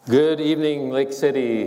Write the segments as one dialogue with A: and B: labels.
A: Good evening, Lake City.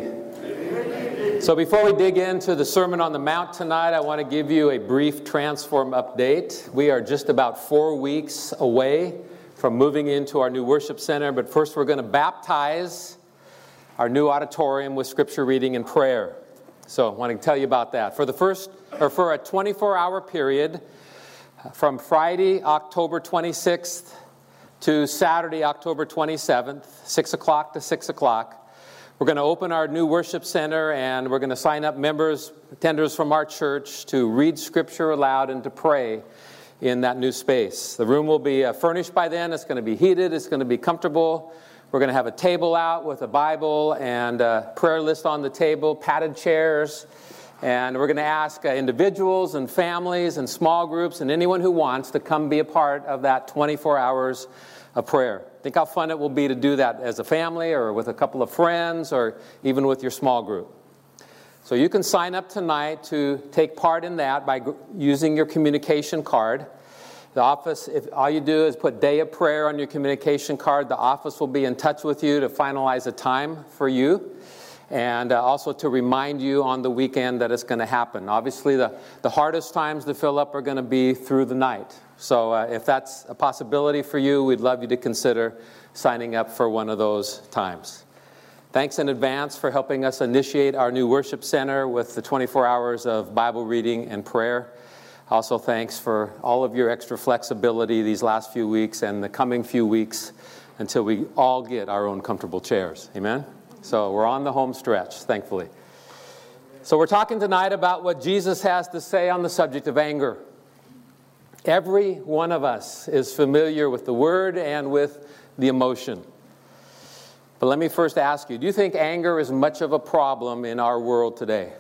A: So before we dig into the Sermon on the Mount tonight, I want to give you a brief Transform update. We are just about 4 weeks away from moving into our new worship center, but first we're going to baptize our new auditorium with scripture reading and prayer. So I want to tell you about that. For a 24-hour period from Friday, October 26th to Saturday, October 27th, 6 o'clock to 6 o'clock. We're going to open our new worship center, and we're going to sign up attenders from our church to read Scripture aloud and to pray in that new space. The room will be furnished by then. It's going to be heated. It's going to be comfortable. We're going to have a table out with a Bible and a prayer list on the table, padded chairs. And we're going to ask individuals and families and small groups and anyone who wants to come be a part of that 24 hours of prayer. Think how fun it will be to do that as a family or with a couple of friends or even with your small group. So you can sign up tonight to take part in that by using your communication card. The office, if all you do is put Day of Prayer on your communication card, the office will be in touch with you to finalize a time for you. And also to remind you on the weekend that it's going to happen. Obviously, the hardest times to fill up are going to be through the night. So if that's a possibility for you, we'd love you to consider signing up for one of those times. Thanks in advance for helping us initiate our new worship center with the 24 hours of Bible reading and prayer. Also, thanks for all of your extra flexibility these last few weeks and the coming few weeks until we all get our own comfortable chairs. Amen? So we're on the home stretch, thankfully. So we're talking tonight about what Jesus has to say on the subject of anger. Every one of us is familiar with the word and with the emotion. But let me first ask you, do you think anger is much of a problem in our world today?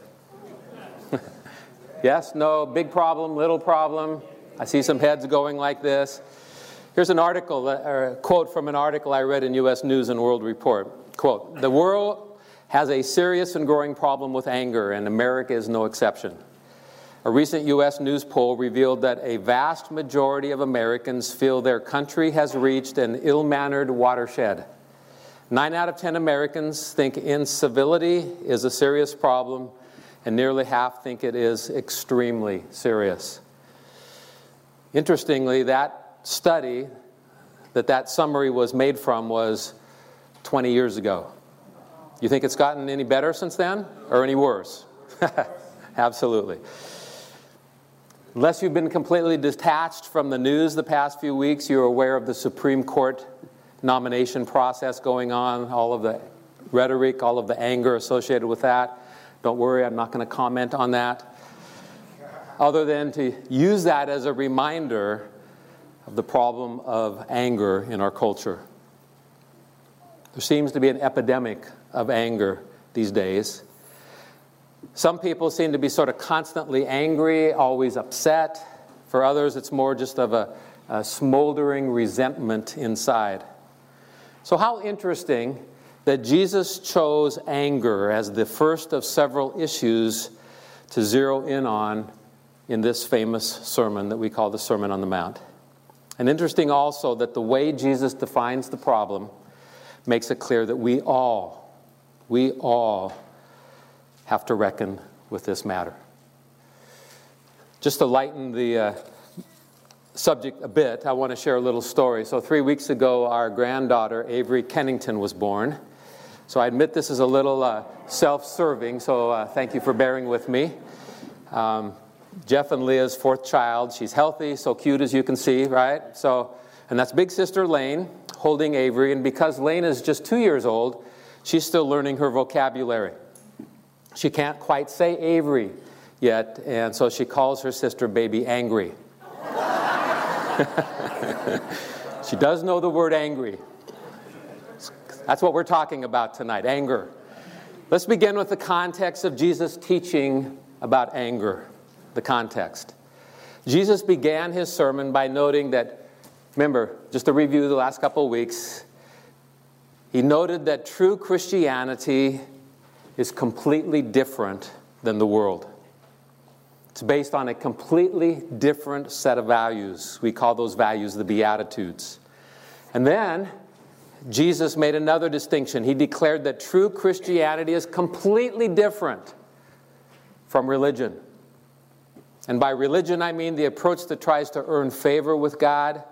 A: Yes? No? Big problem? Little problem? I see some heads going like this. Here's an article, or a quote from an article I read in U.S. News and World Report. Quote, "The world has a serious and growing problem with anger, and America is no exception. A recent U.S. news poll revealed that a vast majority of Americans feel their country has reached an ill-mannered watershed. 9 out of 10 Americans think incivility is a serious problem, and nearly half think it is extremely serious." Interestingly, that study that summary was made from was 20 years ago. You think it's gotten any better since then? Or any worse? Absolutely. Unless you've been completely detached from the news the past few weeks, you're aware of the Supreme Court nomination process going on, all of the rhetoric, all of the anger associated with that. Don't worry, I'm not going to comment on that. Other than to use that as a reminder of the problem of anger in our culture. There seems to be an epidemic of anger these days. Some people seem to be sort of constantly angry, always upset. For others, it's more just of a smoldering resentment inside. So how interesting that Jesus chose anger as the first of several issues to zero in on in this famous sermon that we call the Sermon on the Mount. And interesting also that the way Jesus defines the problem makes it clear that we all have to reckon with this matter. Just to lighten the subject a bit, I want to share a little story. So 3 weeks ago, our granddaughter, Avery Kennington, was born. So I admit this is a little self-serving, so thank you for bearing with me. Jeff and Leah's fourth child. She's healthy, so cute as you can see, right? And that's big sister Lane holding Avery, and because Lane is just 2 years old, she's still learning her vocabulary. She can't quite say Avery yet, and so she calls her sister Baby Angry. She does know the word angry. That's what we're talking about tonight, anger. Let's begin with the context of Jesus' teaching about anger, the context. Jesus began his sermon by noting that, remember, just to review the last couple of weeks, he noted that true Christianity is completely different than the world. It's based on a completely different set of values. We call those values the Beatitudes. And then Jesus made another distinction. He declared that true Christianity is completely different from religion. And by religion, I mean the approach that tries to earn favor with God,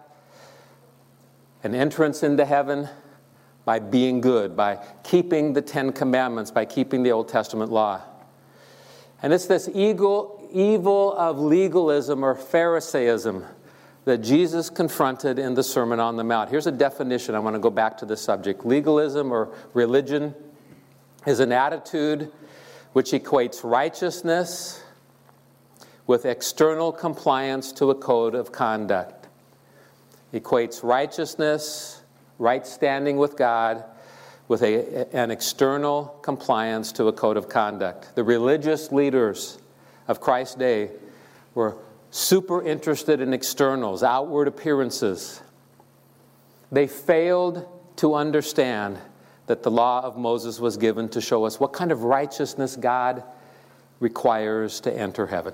A: an entrance into heaven by being good, by keeping the Ten Commandments, by keeping the Old Testament law. And it's this evil of legalism or Pharisaism that Jesus confronted in the Sermon on the Mount. Here's a definition. I want to go back to this subject. Legalism or religion is an attitude which equates righteousness with external compliance to a code of conduct. Equates righteousness, right standing with God, with an external compliance to a code of conduct. The religious leaders of Christ's day were super interested in externals, outward appearances. They failed to understand that the law of Moses was given to show us what kind of righteousness God requires to enter heaven.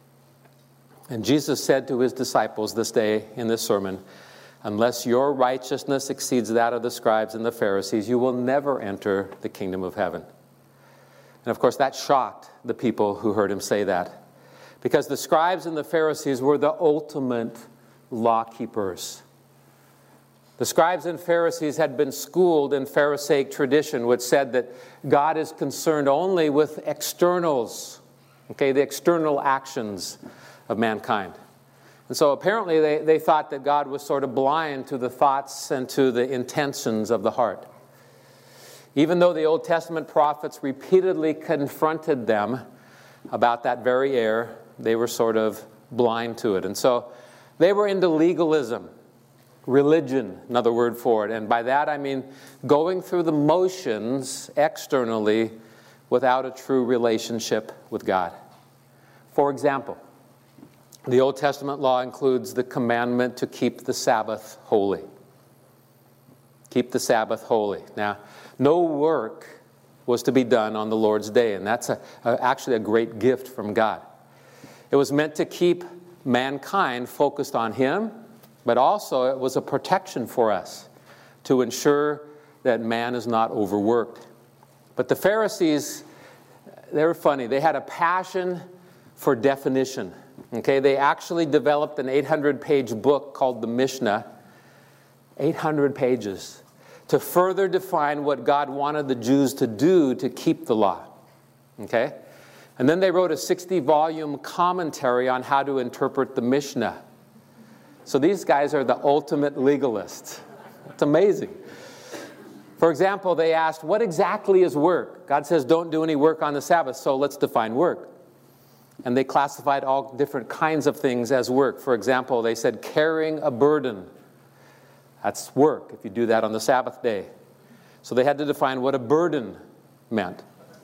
A: And Jesus said to his disciples this day in this sermon, unless your righteousness exceeds that of the scribes and the Pharisees, you will never enter the kingdom of heaven. And of course, that shocked the people who heard him say that. Because the scribes and the Pharisees were the ultimate law keepers. The scribes and Pharisees had been schooled in Pharisaic tradition, which said that God is concerned only with externals, the external actions of mankind. And so apparently they thought that God was sort of blind to the thoughts and to the intentions of the heart. Even though the Old Testament prophets repeatedly confronted them about that very error, they were sort of blind to it. And so they were into legalism, religion, another word for it. And by that I mean going through the motions externally without a true relationship with God. For example, the Old Testament law includes the commandment to keep the Sabbath holy. Keep the Sabbath holy. Now, no work was to be done on the Lord's day, and that's actually a great gift from God. It was meant to keep mankind focused on Him, but also it was a protection for us to ensure that man is not overworked. But the Pharisees, they were funny. They had a passion for definition. They actually developed an 800-page book called the Mishnah, 800 pages, to further define what God wanted the Jews to do to keep the law. And then they wrote a 60-volume commentary on how to interpret the Mishnah. So these guys are the ultimate legalists. It's amazing. For example, they asked, what exactly is work? God says don't do any work on the Sabbath, so let's define work. And they classified all different kinds of things as work. For example, they said carrying a burden. That's work if you do that on the Sabbath day. So they had to define what a burden meant.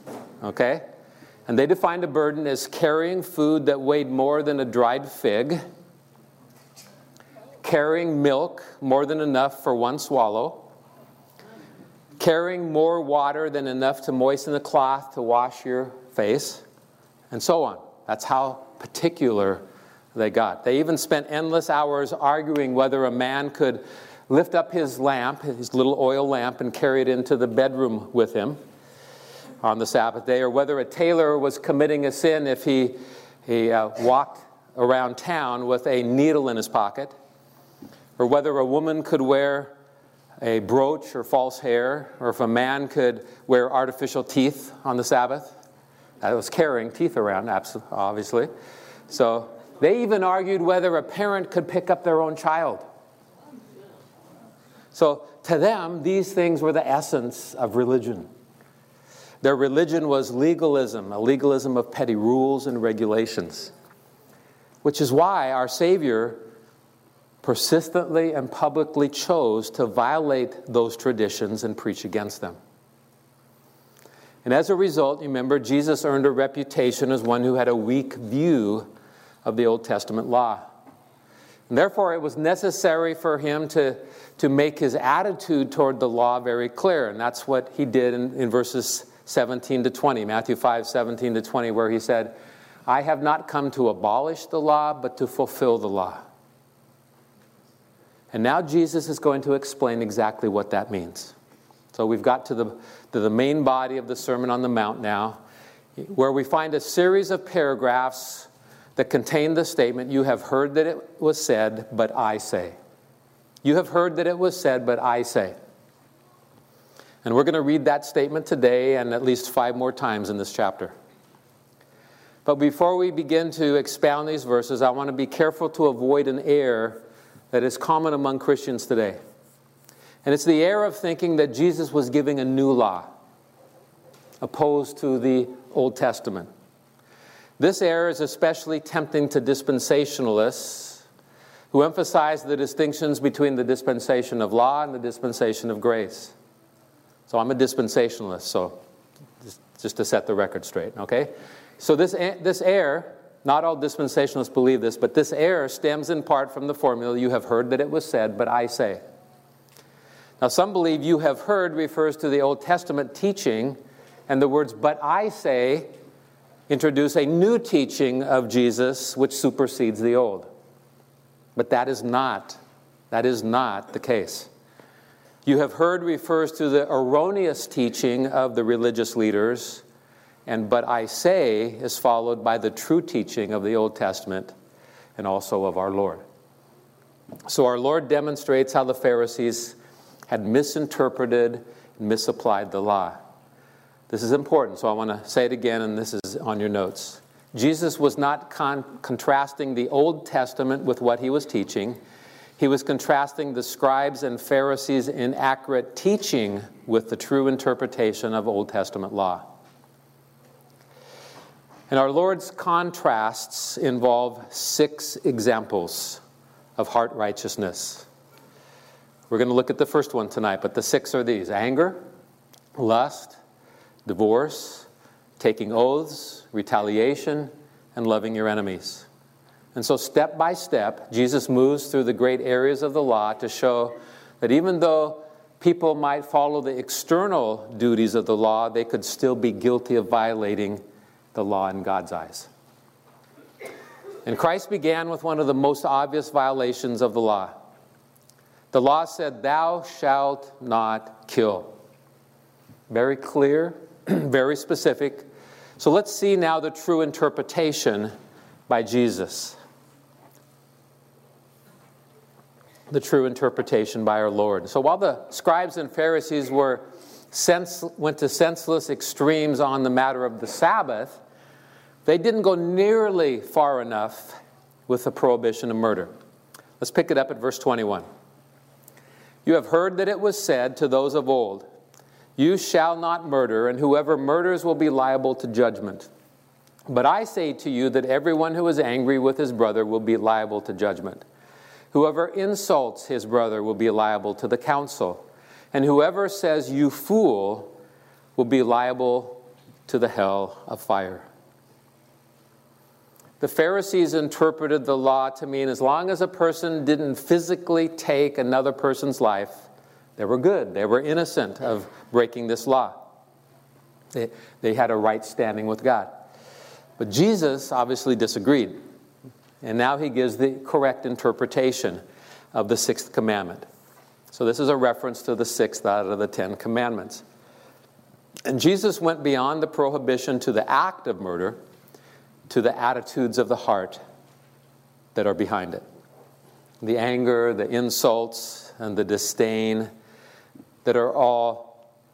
A: And they defined a burden as carrying food that weighed more than a dried fig, carrying milk more than enough for one swallow, carrying more water than enough to moisten the cloth to wash your face, and so on. That's how particular they got. They even spent endless hours arguing whether a man could lift up his lamp, his little oil lamp, and carry it into the bedroom with him on the Sabbath day, or whether a tailor was committing a sin if he walked around town with a needle in his pocket, or whether a woman could wear a brooch or false hair, or if a man could wear artificial teeth on the Sabbath. That was carrying teeth around, obviously. So they even argued whether a parent could pick up their own child. So to them, these things were the essence of religion. Their religion was legalism, a legalism of petty rules and regulations, which is why our Savior persistently and publicly chose to violate those traditions and preach against them. And as a result, remember, Jesus earned a reputation as one who had a weak view of the Old Testament law. And therefore, it was necessary for him to make his attitude toward the law very clear. And that's what he did in verses 17 to 20, Matthew 5, 17 to 20, where he said, I have not come to abolish the law, but to fulfill the law. And now Jesus is going to explain exactly what that means. So we've got to the main body of the Sermon on the Mount now, where we find a series of paragraphs that contain the statement, "You have heard that it was said, but I say." You have heard that it was said, but I say. And we're going to read that statement today and at least 5 more times in this chapter. But before we begin to expound these verses, I want to be careful to avoid an error that is common among Christians today. And it's the error of thinking that Jesus was giving a new law, opposed to the Old Testament. This error is especially tempting to dispensationalists who emphasize the distinctions between the dispensation of law and the dispensation of grace. So I'm a dispensationalist, so just to set the record straight, okay? So this error, not all dispensationalists believe this, but this error stems in part from the formula, "You have heard that it was said, but I say." Now some believe "you have heard" refers to the Old Testament teaching, and the words "but I say" introduce a new teaching of Jesus which supersedes the old. But that is not the case. "You have heard" refers to the erroneous teaching of the religious leaders, and "but I say" is followed by the true teaching of the Old Testament and also of our Lord. So our Lord demonstrates how the Pharisees had misinterpreted and misapplied the law. This is important, so I want to say it again, and this is on your notes. Jesus was not contrasting the Old Testament with what he was teaching. He was contrasting the scribes and Pharisees' inaccurate teaching with the true interpretation of Old Testament law. And our Lord's contrasts involve 6 examples of heart righteousness. We're going to look at the first one tonight, but the 6 are these: anger, lust, divorce, taking oaths, retaliation, and loving your enemies. And so step by step, Jesus moves through the great areas of the law to show that even though people might follow the external duties of the law, they could still be guilty of violating the law in God's eyes. And Christ began with one of the most obvious violations of the law. The law said, "Thou shalt not kill." Very clear, very specific. So let's see now the true interpretation by Jesus. The true interpretation by our Lord. So while the scribes and Pharisees went to senseless extremes on the matter of the Sabbath, they didn't go nearly far enough with the prohibition of murder. Let's pick it up at verse 21. "You have heard that it was said to those of old, 'You shall not murder, and whoever murders will be liable to judgment.' But I say to you that everyone who is angry with his brother will be liable to judgment. Whoever insults his brother will be liable to the council. And whoever says, 'You fool,' will be liable to the hell of fire." The Pharisees interpreted the law to mean as long as a person didn't physically take another person's life, they were good. They were innocent of breaking this law. They had a right standing with God. But Jesus obviously disagreed. And now he gives the correct interpretation of the 6th commandment. So this is a reference to the 6th out of the 10 commandments. And Jesus went beyond the prohibition to the act of murder to the attitudes of the heart that are behind it. The anger, the insults, and the disdain that are all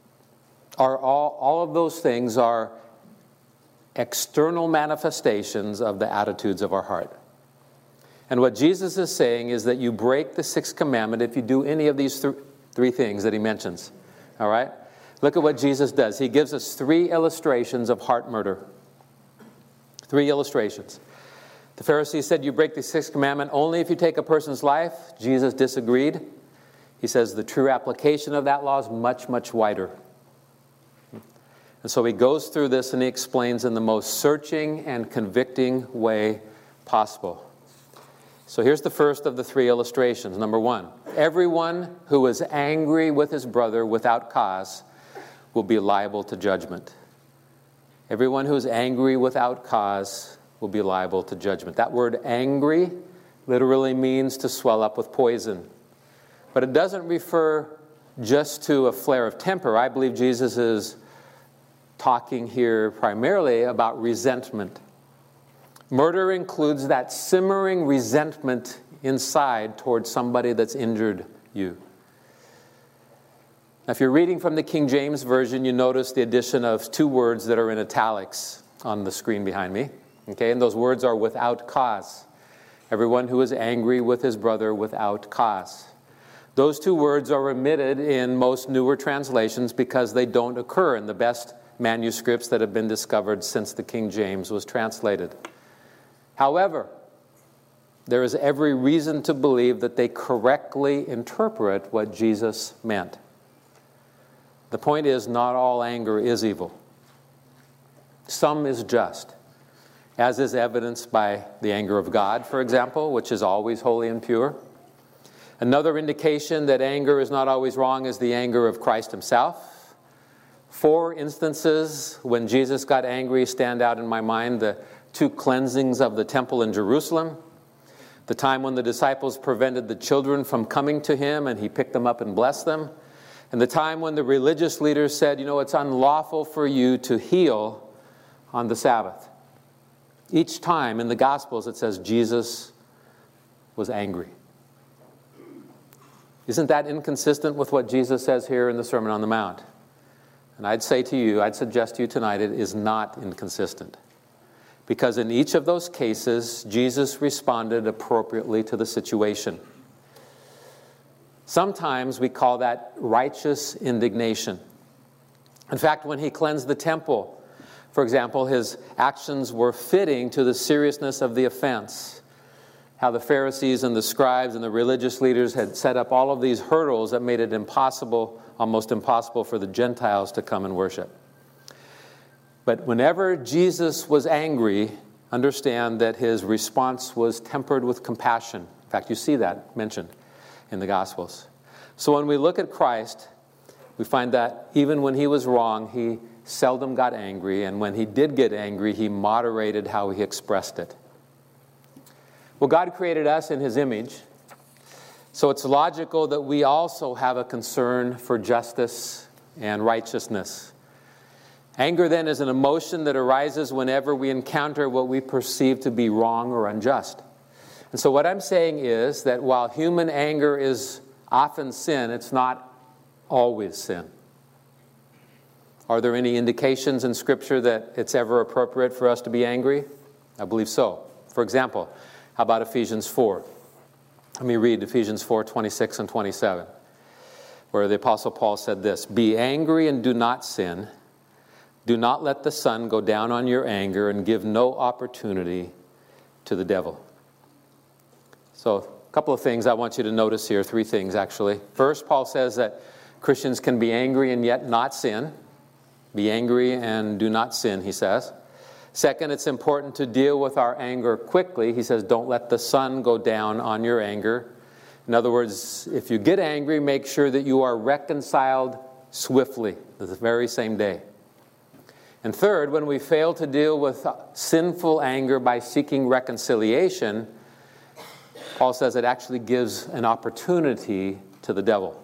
A: of those things are external manifestations of the attitudes of our heart. And what Jesus is saying is that you break the 6th commandment if you do any of these 3 things that he mentions. All right? Look at what Jesus does. He gives us 3 illustrations of heart murder. 3 illustrations. The Pharisees said you break the 6th commandment only if you take a person's life. Jesus disagreed. He says the true application of that law is much, much wider. And so he goes through this and he explains in the most searching and convicting way possible. So here's the first of the 3 illustrations. Number 1, everyone who is angry with his brother without cause will be liable to judgment. Everyone who is angry without cause will be liable to judgment. That word angry literally means to swell up with poison. But it doesn't refer just to a flare of temper. I believe Jesus is talking here primarily about resentment. Murder includes that simmering resentment inside towards somebody that's injured you. Now, if you're reading from the King James Version, you notice the addition of two words that are in italics on the screen behind me. Okay, and those words are without cause. Everyone who is angry with his brother without cause. Those two words are omitted in most newer translations because they don't occur in the best manuscripts that have been discovered since the King James was translated. However, there is every reason to believe that they correctly interpret what Jesus meant. The point is, not all anger is evil. Some is just, as is evidenced by the anger of God, for example, which is always holy and pure. Another indication that anger is not always wrong is the anger of Christ himself. 4 instances when Jesus got angry stand out in my mind: the 2 cleansings of the temple in Jerusalem, the time when the disciples prevented the children from coming to him and he picked them up and blessed them, and the time when the religious leaders said, it's unlawful for you to heal on the Sabbath. Each time in the Gospels it says Jesus was angry. Isn't that inconsistent with what Jesus says here in the Sermon on the Mount? And I'd suggest to you tonight, it is not inconsistent. Because in each of those cases, Jesus responded appropriately to the situation. Sometimes we call that righteous indignation. In fact, when he cleansed the temple, for example, his actions were fitting to the seriousness of the offense. How the Pharisees and the scribes and the religious leaders had set up all of these hurdles that made it impossible, almost impossible, for the Gentiles to come and worship. But whenever Jesus was angry, understand that his response was tempered with compassion. In fact, you see that mentioned in the Gospels. So when we look at Christ, we find that even when he was wrong, he seldom got angry, and when he did get angry, he moderated how he expressed it. Well, God created us in his image, so it's logical that we also have a concern for justice and righteousness. Anger, then, is an emotion that arises whenever we encounter what we perceive to be wrong or unjust. And so what I'm saying is that while human anger is often sin, it's not always sin. Are there any indications in Scripture that it's ever appropriate for us to be angry? I believe so. For example, how about Ephesians 4? Let me read Ephesians 4, 26 and 27, where the Apostle Paul said this: "Be angry and do not sin. Do not let the sun go down on your anger, and give no opportunity to the devil." So, a couple of things I want you to notice here, 3 things actually. First, Paul says that Christians can be angry and yet not sin. Be angry and do not sin, he says. Second, it's important to deal with our anger quickly. He says, don't let the sun go down on your anger. In other words, if you get angry, make sure that you are reconciled swiftly, the very same day. And third, when we fail to deal with sinful anger by seeking reconciliation, Paul says it actually gives an opportunity to the devil.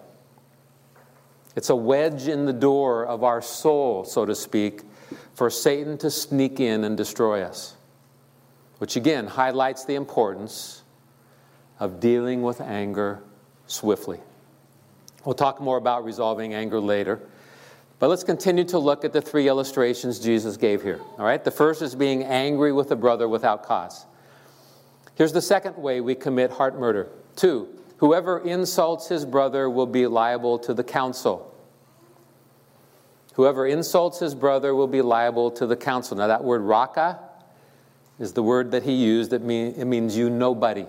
A: It's a wedge in the door of our soul, so to speak, for Satan to sneak in and destroy us. Which again highlights the importance of dealing with anger swiftly. We'll talk more about resolving anger later. But let's continue to look at the 3 illustrations Jesus gave here. All right? The first is being angry with a brother without cause. Here's the second way we commit heart murder. 2, whoever insults his brother will be liable to the council. Whoever insults his brother will be liable to the council. Now that word raka is the word that he used. It means you nobody.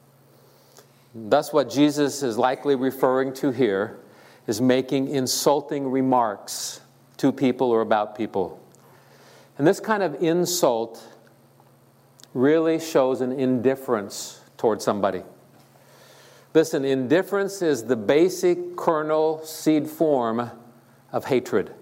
A: Thus what Jesus is likely referring to here is making insulting remarks to people or about people. And this kind of insult really shows an indifference toward somebody. Listen, indifference is the basic kernel seed form of hatred.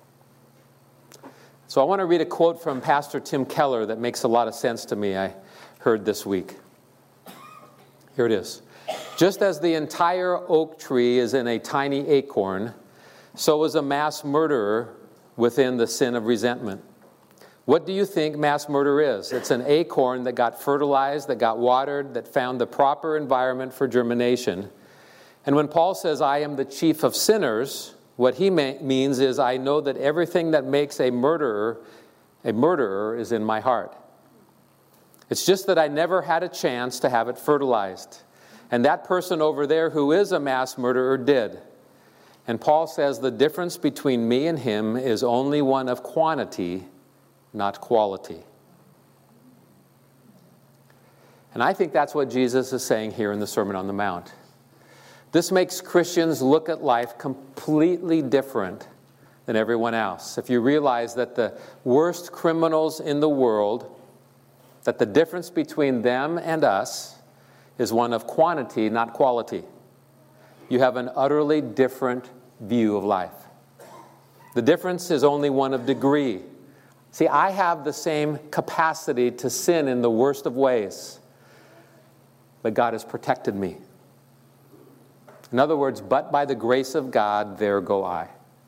A: So I want to read a quote from Pastor Tim Keller that makes a lot of sense to me. I heard this week. Here it is. Just as the entire oak tree is in a tiny acorn, so is a mass murderer within the sin of resentment. What do you think mass murder is? It's an acorn that got fertilized, that got watered, that found the proper environment for germination. And when Paul says, I am the chief of sinners, what he means is, I know that everything that makes a murderer is in my heart. It's just that I never had a chance to have it fertilized. And that person over there who is a mass murderer did. And Paul says the difference between me and him is only one of quantity, not quality. And I think that's what Jesus is saying here in the Sermon on the Mount. This makes Christians look at life completely different than everyone else. If you realize that the worst criminals in the world, that the difference between them and us is one of quantity, not quality. You have an utterly different view of life. The difference is only one of degree. See, I have the same capacity to sin in the worst of ways, but God has protected me. In other words, but by the grace of God, there go I.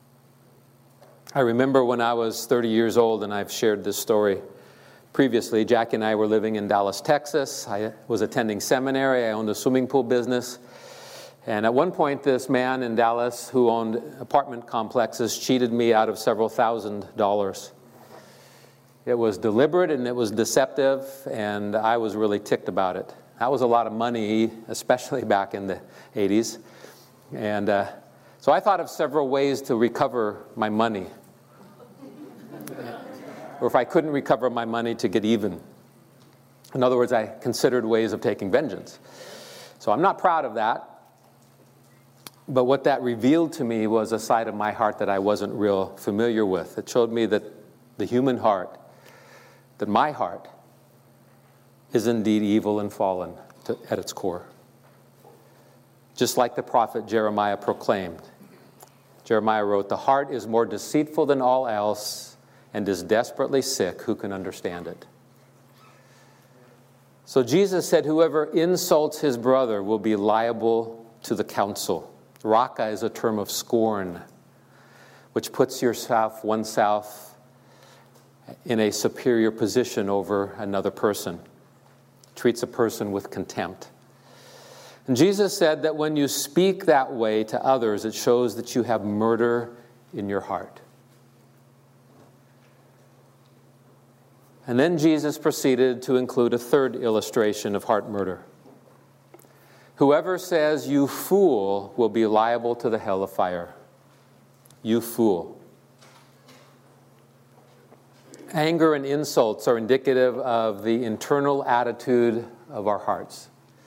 A: I remember when I was 30 years old, and I've shared this story previously. Jackie and I were living in Dallas, Texas. I was attending seminary. I owned a swimming pool business. And at one point, this man in Dallas who owned apartment complexes cheated me out of several $1,000s. It was deliberate and it was deceptive, and I was really ticked about it. That was a lot of money, especially back in the 80s. And so I thought of several ways to recover my money. Or if I couldn't recover my money, to get even. In other words, I considered ways of taking vengeance. So I'm not proud of that. But what that revealed to me was a side of my heart that I wasn't real familiar with. It showed me that the human heart, that my heart, is indeed evil and fallen at its core. Just like the prophet Jeremiah proclaimed. Jeremiah wrote, "The heart is more deceitful than all else and is desperately sick. Who can understand it?" So Jesus said, whoever insults his brother will be liable to the council. Raka is a term of scorn, which puts oneself in a superior position over another person. Treats a person with contempt. And Jesus said that when you speak that way to others, it shows that you have murder in your heart. And then Jesus proceeded to include a third illustration of heart murder. Whoever says, "You fool," will be liable to the hell of fire. You fool. Anger and insults are indicative of the internal attitude of our hearts.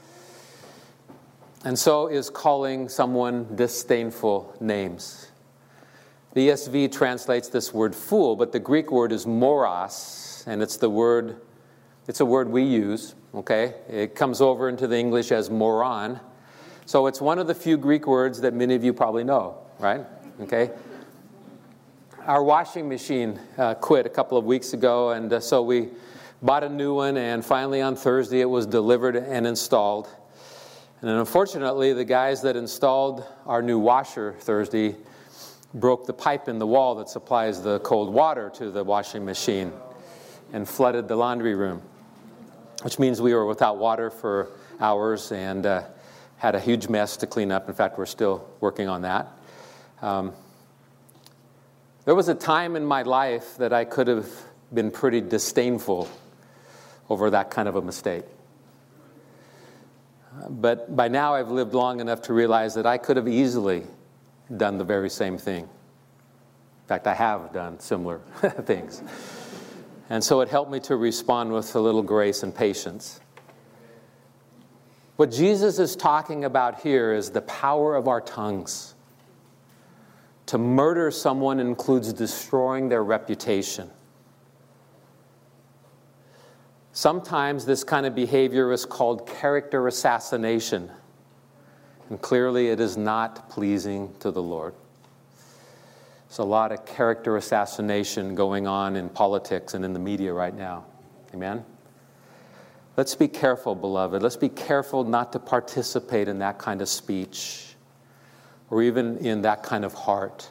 A: And so is calling someone disdainful names. The ESV translates this word fool, but the Greek word is moros, and it's a word we use, okay? It comes over into the English as moron. So it's one of the few Greek words that many of you probably know, right? Okay? Our washing machine quit a couple of weeks ago, and so we bought a new one, and finally on Thursday it was delivered and installed. And unfortunately, the guys that installed our new washer Thursday broke the pipe in the wall that supplies the cold water to the washing machine and flooded the laundry room, which means we were without water for hours and had a huge mess to clean up. In fact, we're still working on that. There was a time in my life that I could have been pretty disdainful over that kind of a mistake. But by now I've lived long enough to realize that I could have easily done the very same thing. In fact, I have done similar things. And so it helped me to respond with a little grace and patience. What Jesus is talking about here is the power of our tongues. To murder someone includes destroying their reputation. Sometimes this kind of behavior is called character assassination. And clearly it is not pleasing to the Lord. There's a lot of character assassination going on in politics and in the media right now. Amen? Let's be careful, beloved. Let's be careful not to participate in that kind of speech or even in that kind of heart.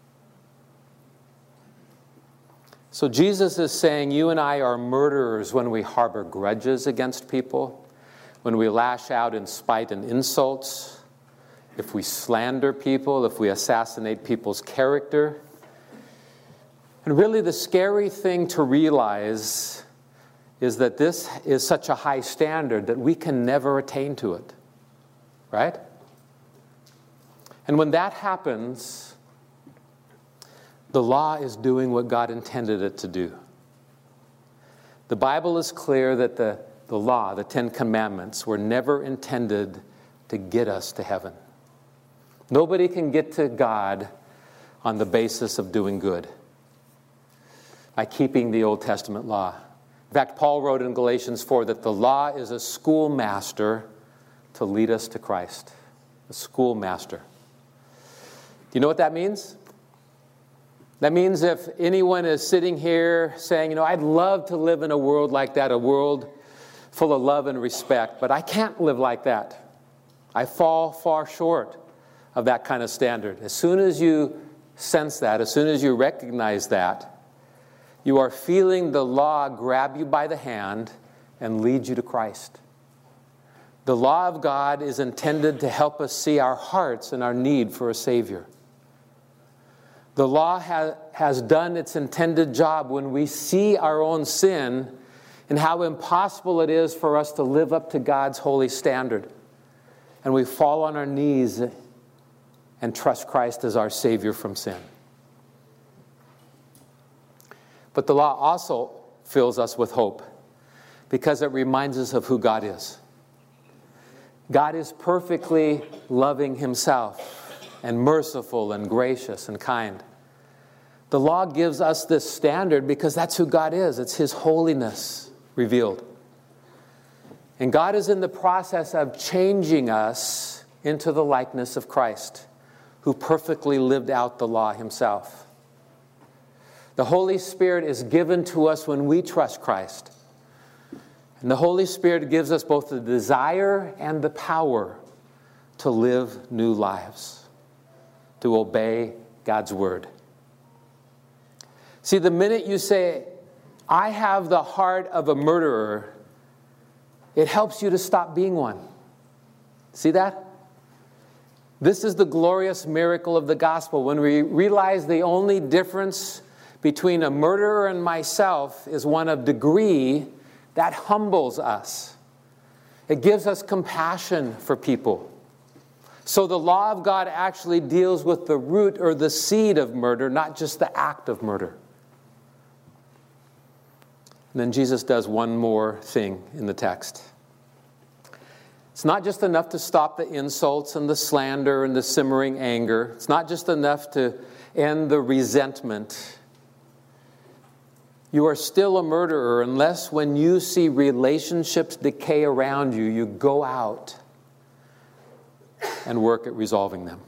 A: So Jesus is saying you and I are murderers when we harbor grudges against people, when we lash out in spite and insults, if we slander people, if we assassinate people's character. And really the scary thing to realize is that this is such a high standard that we can never attain to it. Right? And when that happens, the law is doing what God intended it to do. The Bible is clear that the law, the Ten Commandments, were never intended to get us to heaven. Nobody can get to God on the basis of doing good, by keeping the Old Testament law. In fact, Paul wrote in Galatians 4 that the law is a schoolmaster to lead us to Christ. A schoolmaster. Do you know what that means? That means if anyone is sitting here saying, I'd love to live in a world like that, a world full of love and respect, but I can't live like that. I fall far short of that kind of standard. As soon as you sense that, as soon as you recognize that, you are feeling the law grab you by the hand and lead you to Christ. The law of God is intended to help us see our hearts and our need for a Savior. The law has done its intended job when we see our own sin and how impossible it is for us to live up to God's holy standard. And we fall on our knees and trust Christ as our Savior from sin. But the law also fills us with hope because it reminds us of who God is. God is perfectly loving himself and merciful and gracious and kind. The law gives us this standard because that's who God is. It's his holiness revealed. And God is in the process of changing us into the likeness of Christ, who perfectly lived out the law himself. The Holy Spirit is given to us when we trust Christ. And the Holy Spirit gives us both the desire and the power to live new lives, to obey God's word. See, the minute you say, I have the heart of a murderer, it helps you to stop being one. See that? This is the glorious miracle of the gospel. When we realize the only difference between a murderer and myself is one of degree, that humbles us. It gives us compassion for people. So the law of God actually deals with the root or the seed of murder, not just the act of murder. And then Jesus does one more thing in the text. It's not just enough to stop the insults and the slander and the simmering anger. It's not just enough to end the resentment. You are still a murderer unless when you see relationships decay around you, you go out and work at resolving them.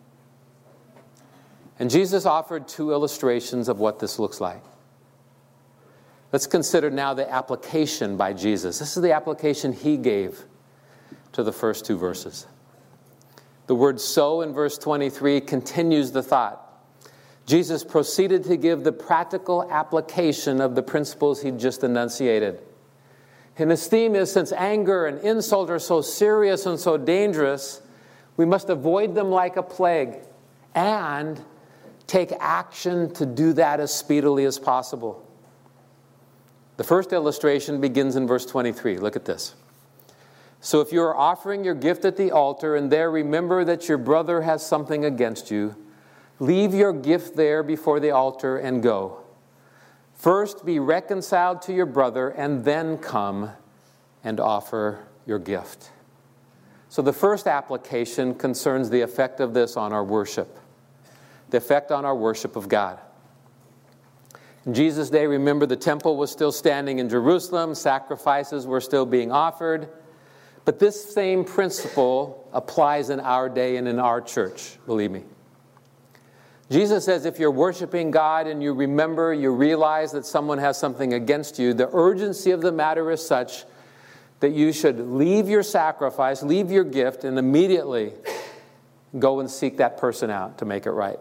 A: And Jesus offered two illustrations of what this looks like. Let's consider now the application by Jesus. This is the application he gave to the first two verses. The word so in verse 23 continues the thought. Jesus proceeded to give the practical application of the principles he just enunciated. And his theme is, since anger and insult are so serious and so dangerous, we must avoid them like a plague and take action to do that as speedily as possible. The first illustration begins in verse 23. Look at this. So if you are offering your gift at the altar and there remember that your brother has something against you, leave your gift there before the altar and go. First be reconciled to your brother and then come and offer your gift. So the first application concerns the effect of this on our worship. The effect on our worship of God. In Jesus' day, remember, the temple was still standing in Jerusalem. Sacrifices were still being offered. But this same principle applies in our day and in our church, believe me. Jesus says if you're worshiping God and you remember, you realize that someone has something against you, the urgency of the matter is such that you should leave your sacrifice, leave your gift, and immediately go and seek that person out to make it right.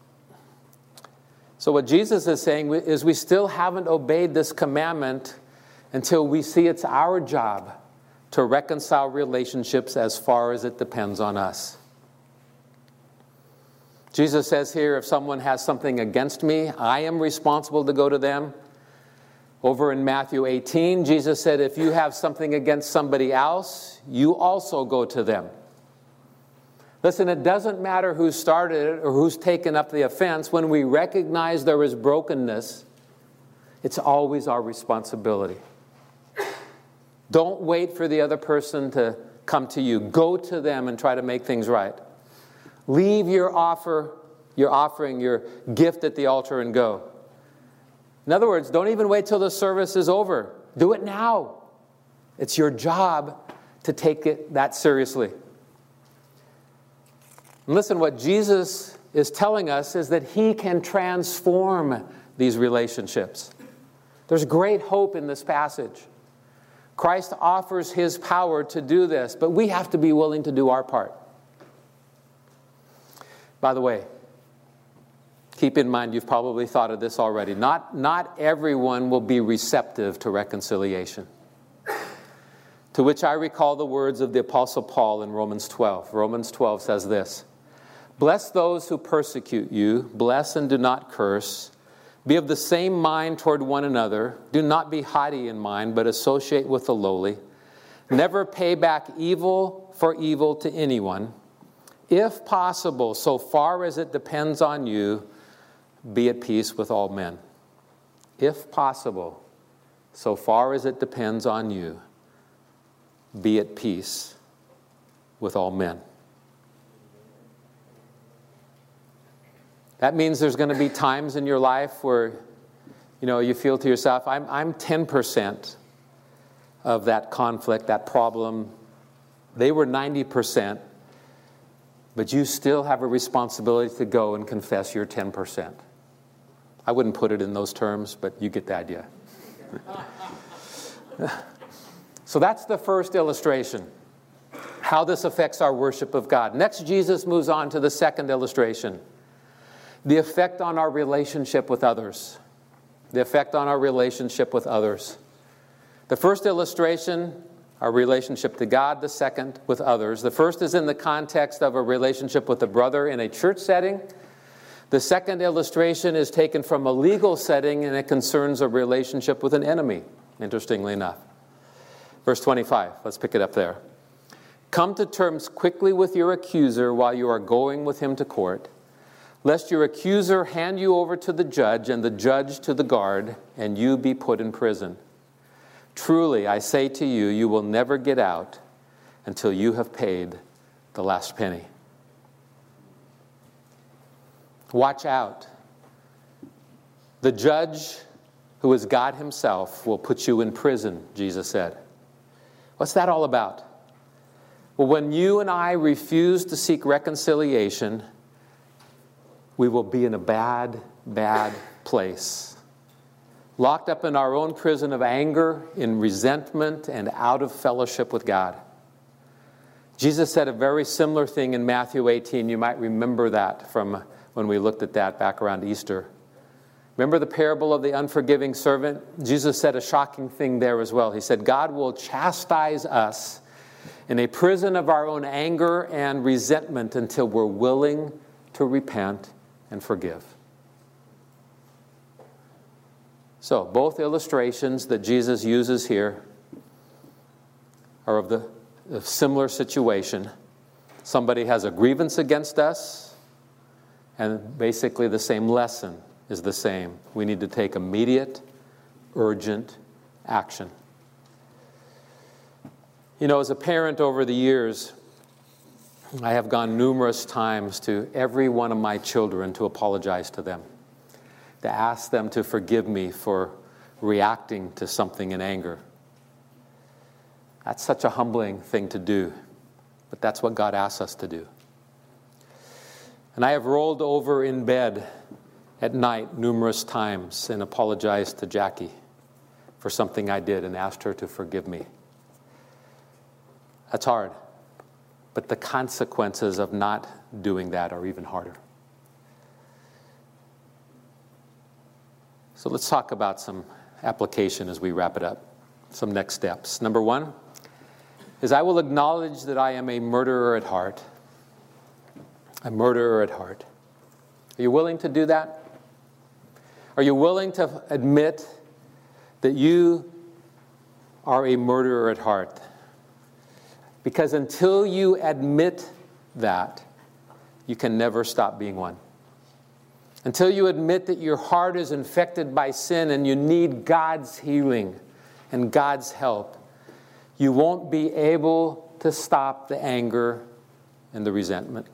A: So what Jesus is saying is we still haven't obeyed this commandment until we see it's our job to reconcile relationships as far as it depends on us. Jesus says here, if someone has something against me, I am responsible to go to them. Over in Matthew 18, Jesus said, if you have something against somebody else, you also go to them. Listen, it doesn't matter who started it or who's taken up the offense. When we recognize there is brokenness, it's always our responsibility. Don't wait for the other person to come to you. Go to them and try to make things right. Leave your offering, your gift at the altar and go. In other words, don't even wait till the service is over. Do it now. It's your job to take it that seriously. And listen, what Jesus is telling us is that He can transform these relationships. There's great hope in this passage. Christ offers His power to do this, but we have to be willing to do our part. By the way, keep in mind, you've probably thought of this already. Not everyone will be receptive to reconciliation. To which I recall the words of the Apostle Paul in Romans 12. Romans 12 says this, bless those who persecute you, bless and do not curse. Be of the same mind toward one another. Do not be haughty in mind, but associate with the lowly. Never pay back evil for evil to anyone. If possible, so far as it depends on you, be at peace with all men. If possible, so far as it depends on you, be at peace with all men. That means there's going to be times in your life where, you feel to yourself, I'm 10% of that conflict, that problem. They were 90%, but you still have a responsibility to go and confess your 10%. I wouldn't put it in those terms, but you get the idea. So that's the first illustration, how this affects our worship of God. Next, Jesus moves on to the second illustration, the effect on our relationship with others. The effect on our relationship with others. The first illustration, our relationship to God. The second, with others. The first is in the context of a relationship with a brother in a church setting. The second illustration is taken from a legal setting, and it concerns a relationship with an enemy, interestingly enough. Verse 25, let's pick it up there. Come to terms quickly with your accuser while you are going with him to court, lest your accuser hand you over to the judge and the judge to the guard, and you be put in prison. Truly, I say to you, you will never get out until you have paid the last penny. Watch out. The judge, who is God Himself, will put you in prison, Jesus said. What's that all about? Well, when you and I refuse to seek reconciliation, we will be in a bad, bad place. Locked up in our own prison of anger, in resentment, and out of fellowship with God. Jesus said a very similar thing in Matthew 18. You might remember that from when we looked at that back around Easter. Remember the parable of the unforgiving servant? Jesus said a shocking thing there as well. He said, God will chastise us in a prison of our own anger and resentment until we're willing to repent and forgive. So, both illustrations that Jesus uses here are of the similar situation. Somebody has a grievance against us, and basically the same lesson is the same. We need to take immediate, urgent action. As a parent over the years, I have gone numerous times to every one of my children to apologize to them, to ask them to forgive me for reacting to something in anger. That's such a humbling thing to do, but that's what God asks us to do. And I have rolled over in bed at night numerous times and apologized to Jackie for something I did and asked her to forgive me. That's hard. But the consequences of not doing that are even harder. So let's talk about some application as we wrap it up. Some next steps. Number one is I will acknowledge that I am a murderer at heart. A murderer at heart. Are you willing to do that? Are you willing to admit that you are a murderer at heart? Because until you admit that, you can never stop being one. Until you admit that your heart is infected by sin and you need God's healing and God's help, you won't be able to stop the anger and the resentment.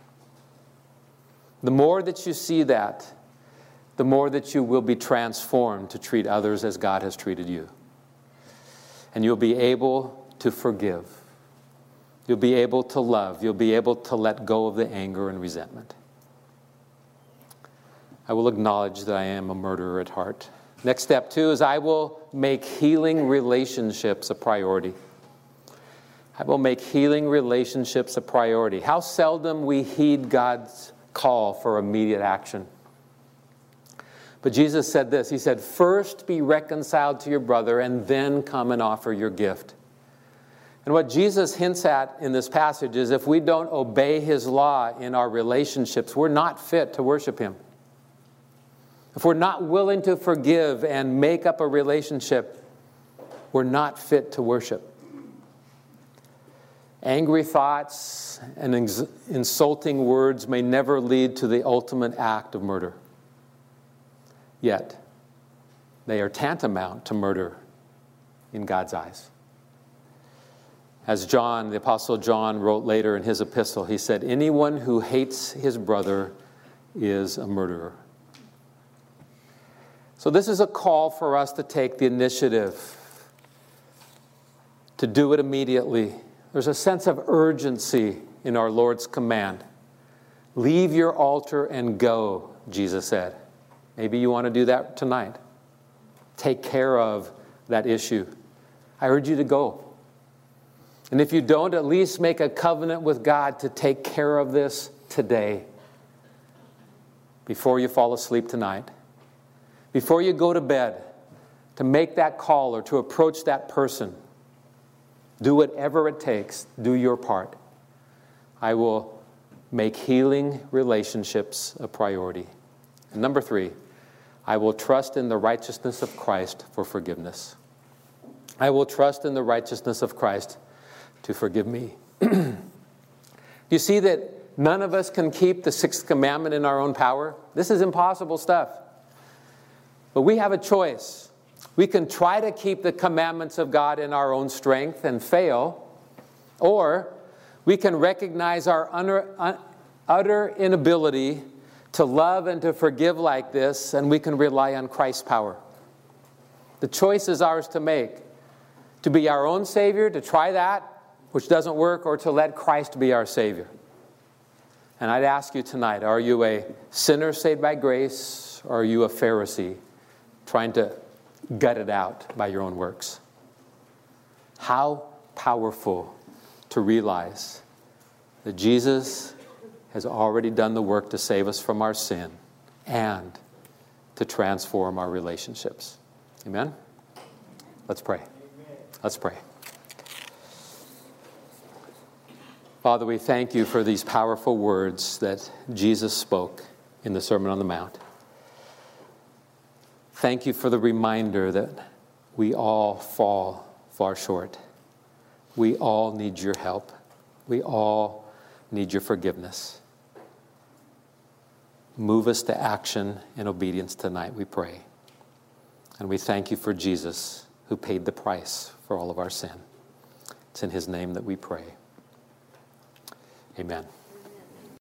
A: The more that you see that, the more that you will be transformed to treat others as God has treated you. And you'll be able to forgive. You'll be able to love. You'll be able to let go of the anger and resentment. I will acknowledge that I am a murderer at heart. Next step 2 is I will make healing relationships a priority. I will make healing relationships a priority. How seldom we heed God's call for immediate action. But Jesus said this. He said, first be reconciled to your brother and then come and offer your gift. And what Jesus hints at in this passage is if we don't obey His law in our relationships, we're not fit to worship Him. If we're not willing to forgive and make up a relationship, we're not fit to worship. Angry thoughts and insulting words may never lead to the ultimate act of murder. Yet, they are tantamount to murder in God's eyes. As John, the Apostle John, wrote later in his epistle, he said, anyone who hates his brother is a murderer. So this is a call for us to take the initiative, to do it immediately. There's a sense of urgency in our Lord's command. Leave your altar and go, Jesus said. Maybe you want to do that tonight. Take care of that issue. I urge you to go. And if you don't, at least make a covenant with God to take care of this today. Before you fall asleep tonight. Before you go to bed, to make that call or to approach that person. Do whatever it takes. Do your part. I will make healing relationships a priority. And number 3, I will trust in the righteousness of Christ for forgiveness. I will trust in the righteousness of Christ to forgive me. You see that none of us can keep the 6th commandment in our own power? This is impossible stuff. But we have a choice. We can try to keep the commandments of God in our own strength and fail, or we can recognize our utter inability to love and to forgive like this, and we can rely on Christ's power. The choice is ours to make. To be our own Savior, to try that, which doesn't work, or to let Christ be our Savior. And I'd ask you tonight, are you a sinner saved by grace, or are you a Pharisee trying to gut it out by your own works? How powerful to realize that Jesus has already done the work to save us from our sin and to transform our relationships. Amen? Let's pray. Let's pray. Father, we thank you for these powerful words that Jesus spoke in the Sermon on the Mount. Thank you for the reminder that we all fall far short. We all need your help. We all need your forgiveness. Move us to action and obedience tonight, we pray. And we thank you for Jesus, who paid the price for all of our sin. It's in his name that we pray. Amen.